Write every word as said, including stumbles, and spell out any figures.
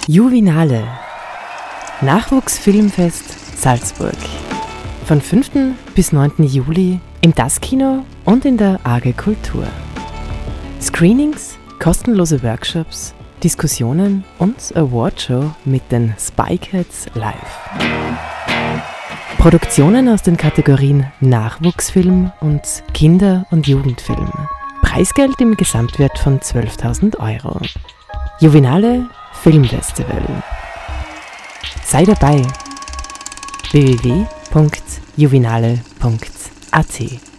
Juvinale Nachwuchsfilmfest Salzburg. Von fünften bis neunten Juli im Das-Kino und in der A G Kultur. Screenings, kostenlose Workshops, Diskussionen und Awardshow mit den Spikeheads live. Produktionen aus den Kategorien Nachwuchsfilm und Kinder- und Jugendfilm. Preisgeld im Gesamtwert von zwölftausend Euro. Juvinale Filmfestival. Sei dabei. w w w punkt juvinale punkt a t